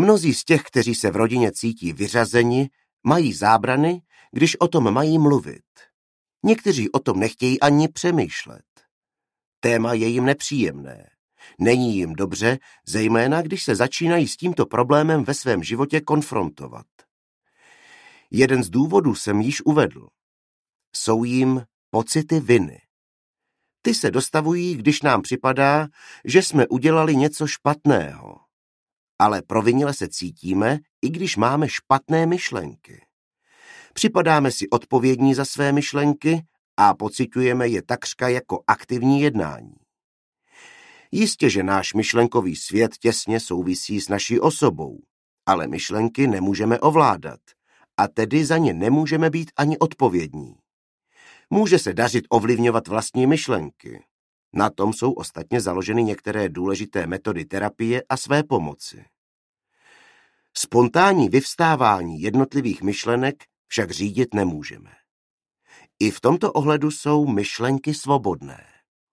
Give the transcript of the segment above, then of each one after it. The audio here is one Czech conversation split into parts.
Mnozí z těch, kteří se v rodině cítí vyřazeni, mají zábrany, když o tom mají mluvit. Někteří o tom nechtějí ani přemýšlet. Téma je jim nepříjemné. Není jim dobře, zejména když se začínají s tímto problémem ve svém životě konfrontovat. Jeden z důvodů jsem již uvedl. Jsou jim pocity viny. Ty se dostavují, když nám připadá, že jsme udělali něco špatného. Ale provinile se cítíme, i když máme špatné myšlenky. Připadáme si odpovědní za své myšlenky a pociťujeme je takřka jako aktivní jednání. Jistě, že náš myšlenkový svět těsně souvisí s naší osobou, ale myšlenky nemůžeme ovládat a tedy za ně nemůžeme být ani odpovědní. Může se dařit ovlivňovat vlastní myšlenky. Na tom jsou ostatně založeny některé důležité metody terapie a své pomoci. Spontánní vyvstávání jednotlivých myšlenek však řídit nemůžeme. I v tomto ohledu jsou myšlenky svobodné.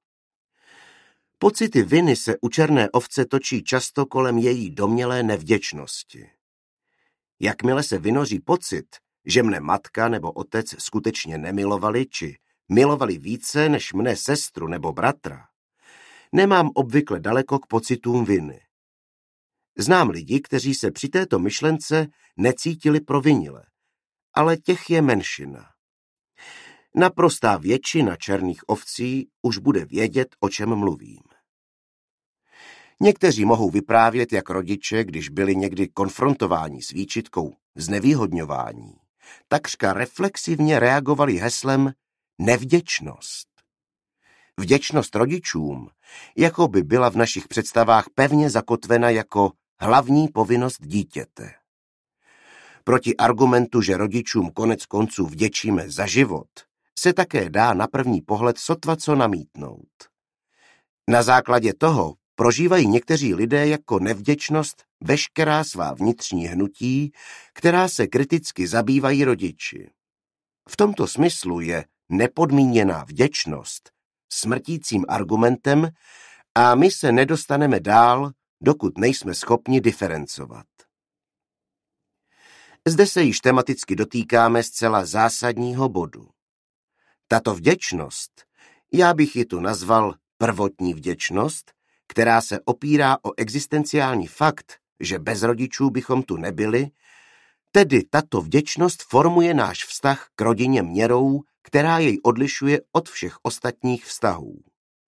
Pocity viny se u černé ovce točí často kolem její domnělé nevděčnosti. Jakmile se vynoří pocit, že mne matka nebo otec skutečně nemilovali či milovali více než mne sestru nebo bratra, nemám obvykle daleko k pocitům viny. Znám lidi, kteří se při této myšlence necítili provinile, ale těch je menšina. Naprostá většina černých ovcí už bude vědět, o čem mluvím. Někteří mohou vyprávět, jak rodiče, když byli někdy konfrontováni s výčitkou znevýhodňování, takřka reflexivně reagovali heslem nevděčnost. Vděčnost rodičům, jako by byla v našich představách pevně zakotvena jako hlavní povinnost dítěte. Proti argumentu, že rodičům konec konců vděčíme za život, se také dá na první pohled sotva co namítnout. Na základě toho prožívají někteří lidé jako nevděčnost veškerá svá vnitřní hnutí, která se kriticky zabývají rodiči. V tomto smyslu je nepodmíněná vděčnost smrtícím argumentem a my se nedostaneme dál, dokud nejsme schopni diferencovat. Zde se již tematicky dotýkáme zcela zásadního bodu. Tato vděčnost, já bych ji tu nazval prvotní vděčnost, která se opírá o existenciální fakt, že bez rodičů bychom tu nebyli, tedy tato vděčnost formuje náš vztah k rodině měrou, která jej odlišuje od všech ostatních vztahů.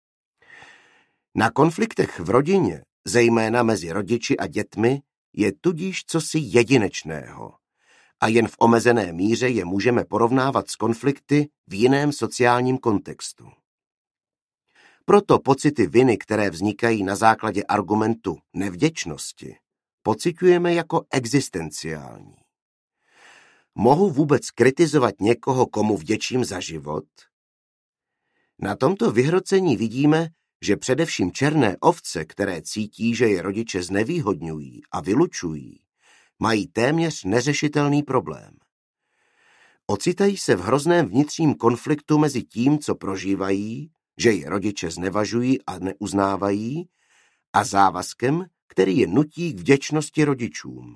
Na konfliktech v rodině, zejména mezi rodiči a dětmi, je tudíž cosi jedinečného a jen v omezené míře je můžeme porovnávat s konflikty v jiném sociálním kontextu. Proto pocity viny, které vznikají na základě argumentu nevděčnosti, pociťujeme jako existenciální. Mohu vůbec kritizovat někoho, komu vděčím za život? Na tomto vyhrocení vidíme, že především černé ovce, které cítí, že je rodiče znevýhodňují a vylučují, mají téměř neřešitelný problém. Ocitají se v hrozném vnitřním konfliktu mezi tím, co prožívají, že je rodiče znevažují a neuznávají, a závazkem, který je nutí k vděčnosti rodičům.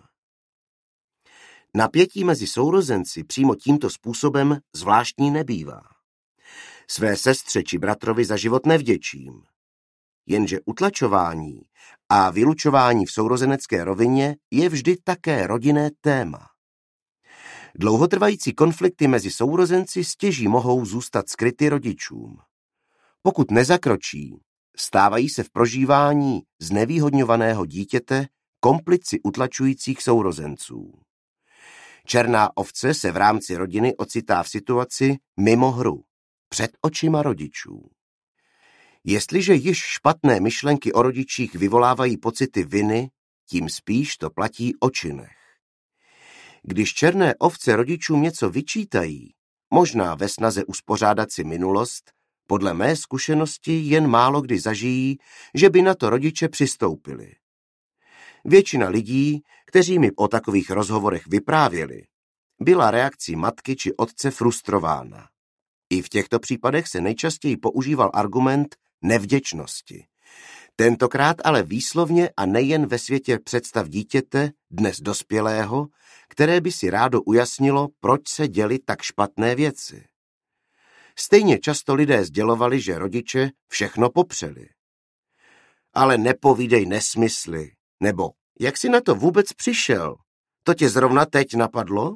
Napětí mezi sourozenci přímo tímto způsobem zvláštní nebývá. Své sestře či bratrovi za život nevděčím. Jenže utlačování a vylučování v sourozenecké rovině je vždy také rodinné téma. Dlouhotrvající konflikty mezi sourozenci stěží mohou zůstat skryty rodičům. Pokud nezakročí, stávají se v prožívání znevýhodňovaného dítěte komplici utlačujících sourozenců. Černá ovce se v rámci rodiny ocitá v situaci mimo hru, před očima rodičů. Jestliže již špatné myšlenky o rodičích vyvolávají pocity viny, tím spíš to platí o činech. Když černé ovce rodičům něco vyčítají, možná ve snaze uspořádat si minulost, podle mé zkušenosti jen málo kdy zažijí, že by na to rodiče přistoupili. Většina lidí, kteří mi o takových rozhovorech vyprávěli, byla reakcí matky či otce frustrována. I v těchto případech se nejčastěji používal argument nevděčnosti, Tentokrát ale výslovně a nejen ve světě představ dítěte, dnes dospělého, které by si rádo ujasnilo, proč se děly tak špatné věci. Stejně často lidé sdělovali, že rodiče všechno popřeli. Ale nepovídej nesmysly, nebo jak jsi na to vůbec přišel? To tě zrovna teď napadlo?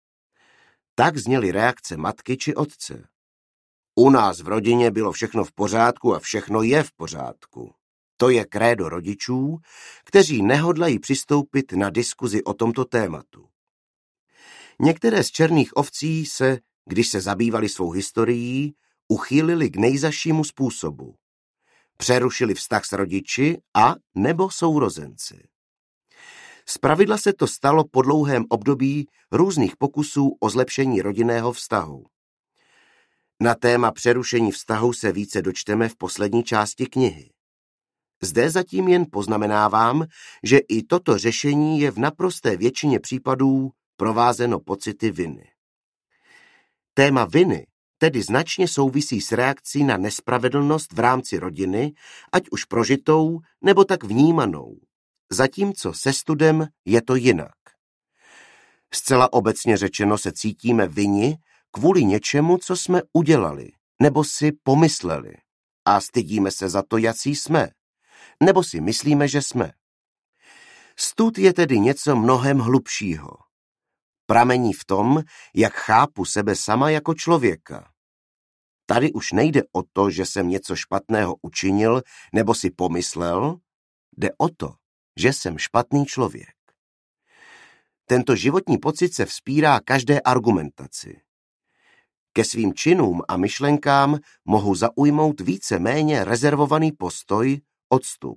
Tak zněly reakce matky či otce. U nás v rodině bylo všechno v pořádku a všechno je v pořádku. To je krédo rodičů, kteří nehodlají přistoupit na diskuzi o tomto tématu. Některé z černých ovcí se, když se zabývali svou historií, uchýlili k nejzazšímu způsobu. Přerušili vztah s rodiči a nebo sourozenci. Zpravidla se to stalo po dlouhém období různých pokusů o zlepšení rodinného vztahu. Na téma přerušení vztahu se více dočteme v poslední části knihy. Zde zatím jen poznamenávám, že i toto řešení je v naprosté většině případů provázeno pocity viny. Téma viny tedy značně souvisí s reakcí na nespravedlnost v rámci rodiny, ať už prožitou nebo tak vnímanou, zatímco se studem je to jinak. Zcela obecně řečeno se cítíme vinni kvůli něčemu, co jsme udělali nebo si pomysleli a stydíme se za to, jací jsme, nebo si myslíme, že jsme. Stud je tedy něco mnohem hlubšího. Pramení v tom, jak chápu sebe sama jako člověka. Tady už nejde o to, že jsem něco špatného učinil nebo si pomyslel, jde o to, že jsem špatný člověk. Tento životní pocit se vzpírá každé argumentaci. Ke svým činům a myšlenkám mohu zaujmout více-méně rezervovaný postoj, odstup.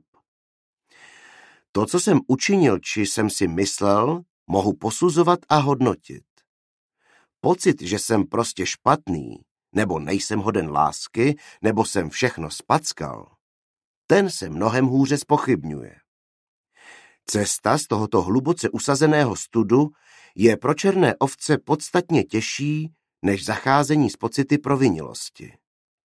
To, co jsem učinil, či jsem si myslel, mohu posuzovat a hodnotit. Pocit, že jsem prostě špatný, nebo nejsem hoden lásky, nebo jsem všechno spackal, ten se mnohem hůře zpochybňuje. Cesta z tohoto hluboce usazeného studu je pro černé ovce podstatně těžší než zacházení s pocity provinnilosti.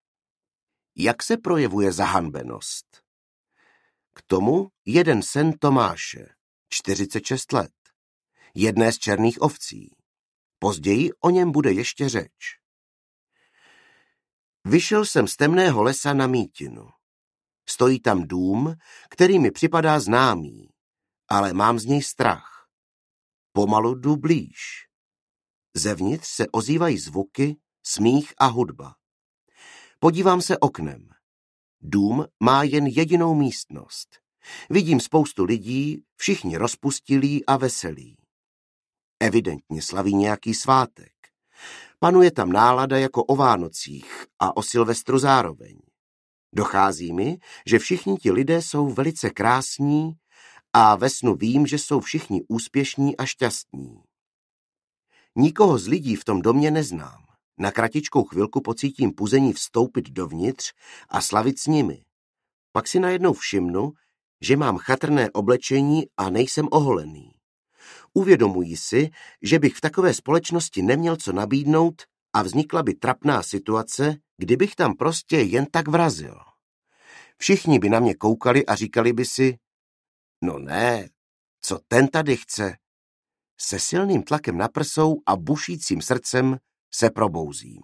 Jak se projevuje zahanbenost? K tomu jeden sen Tomáše, 46 let, jedné z černých ovcí. Později o něm bude ještě řeč. Vyšel jsem z temného lesa na mítinu. Stojí tam dům, který mi připadá známý, ale mám z něj strach. Pomalu jdu blíž. Zevnitř se ozývají zvuky, smích a hudba. Podívám se oknem. Dům má jen jedinou místnost. Vidím spoustu lidí, všichni rozpustilí a veselí. Evidentně slaví nějaký svátek. Panuje tam nálada jako o Vánocích a o Silvestru zároveň. Dochází mi, že všichni ti lidé jsou velice krásní a ve snu vím, že jsou všichni úspěšní a šťastní. Nikoho z lidí v tom domě neznám. Na kratičkou chvilku pocítím puzení vstoupit dovnitř a slavit s nimi. Pak si najednou všimnu, že mám chatrné oblečení a nejsem oholený. Uvědomuji si, že bych v takové společnosti neměl co nabídnout a vznikla by trapná situace, kdybych tam prostě jen tak vrazil. Všichni by na mě koukali a říkali by si, no ne, co ten tady chce? Se silným tlakem na prsou a bušícím srdcem se probouzím.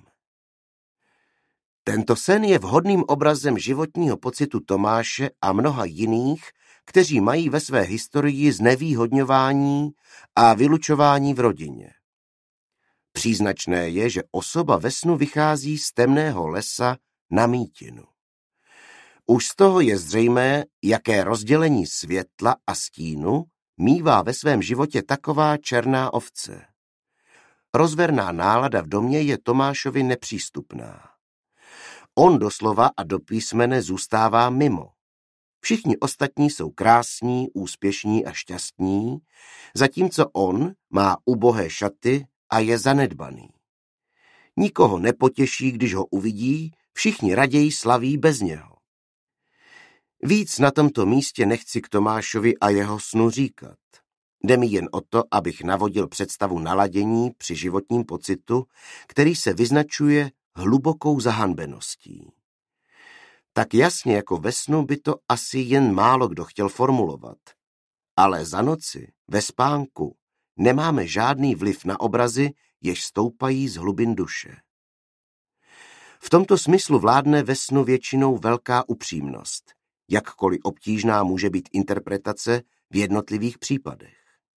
Tento sen je vhodným obrazem životního pocitu Tomáše a mnoha jiných, kteří mají ve své historii znevýhodňování a vylučování v rodině. Příznačné je, že osoba ve snu vychází z temného lesa na mítinu. Už z toho je zřejmé, jaké rozdělení světla a stínu mívá ve svém životě taková černá ovce. Rozverná nálada v domě je Tomášovi nepřístupná. On doslova a do písmene zůstává mimo. Všichni ostatní jsou krásní, úspěšní a šťastní, zatímco on má ubohé šaty a je zanedbaný. Nikoho nepotěší, když ho uvidí, všichni raději slaví bez něho. Víc na tomto místě nechci k Tomášovi a jeho snu říkat. Jde mi jen o to, abych navodil představu naladění při životním pocitu, který se vyznačuje hlubokou zahanbeností. Tak jasně jako ve snu by to asi jen málo kdo chtěl formulovat. Ale za noci, ve spánku, nemáme žádný vliv na obrazy, jež stoupají z hlubin duše. V tomto smyslu vládne ve snu většinou velká upřímnost, jakkoliv obtížná může být interpretace v jednotlivých případech.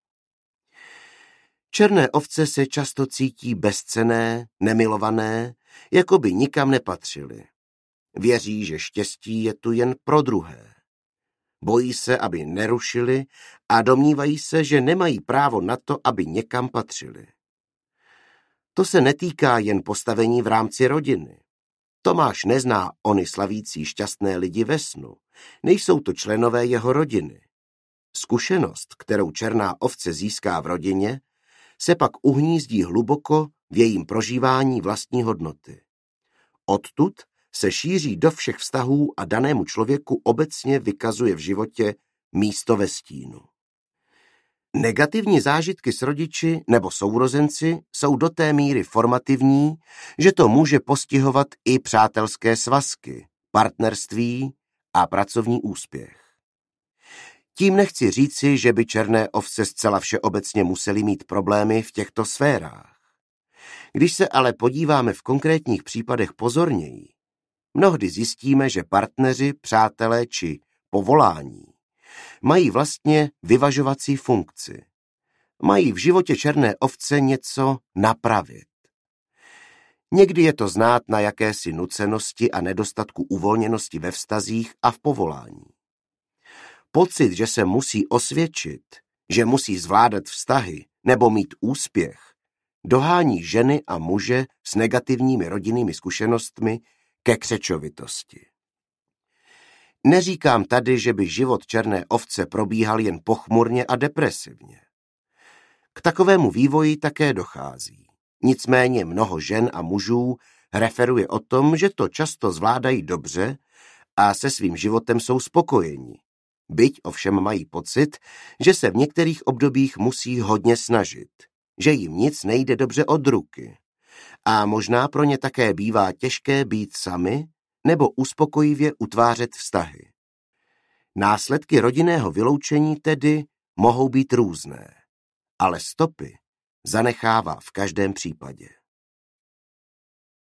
Černé ovce se často cítí bezcenné, nemilované, jako by nikam nepatřily. Věří, že štěstí je tu jen pro druhé. Bojí se, aby nerušili a domnívají se, že nemají právo na to, aby někam patřili. To se netýká jen postavení v rámci rodiny. Tomáš nezná ony slavící šťastné lidi ve snu. Nejsou to členové jeho rodiny. Zkušenost, kterou černá ovce získá v rodině, se pak uhnízdí hluboko v jejím prožívání vlastní hodnoty. Odtud se šíří do všech vztahů a danému člověku obecně vykazuje v životě místo ve stínu. Negativní zážitky s rodiči nebo sourozenci jsou do té míry formativní, že to může postihovat i přátelské svazky, partnerství a pracovní úspěch. Tím nechci říci, že by černé ovce zcela všeobecně musely mít problémy v těchto sférách. Když se ale podíváme v konkrétních případech pozorněji, mnohdy zjistíme, že partneři, přátelé či povolání mají vlastně vyvažovací funkci. Mají v životě černé ovce něco napravit. Někdy je to znát na jakési nucenosti a nedostatku uvolněnosti ve vztazích a v povolání. Pocit, že se musí osvědčit, že musí zvládat vztahy nebo mít úspěch, dohání ženy a muže s negativními rodinnými zkušenostmi ke křečovitosti. Neříkám tady, že by život černé ovce probíhal jen pochmurně a depresivně. K takovému vývoji také dochází. Nicméně mnoho žen a mužů referuje o tom, že to často zvládají dobře a se svým životem jsou spokojeni. Byť ovšem mají pocit, že se v některých obdobích musí hodně snažit, že jim nic nejde dobře od ruky. A možná pro ně také bývá těžké být sami nebo uspokojivě utvářet vztahy. Následky rodinného vyloučení tedy mohou být různé, ale stopy zanechává v každém případě.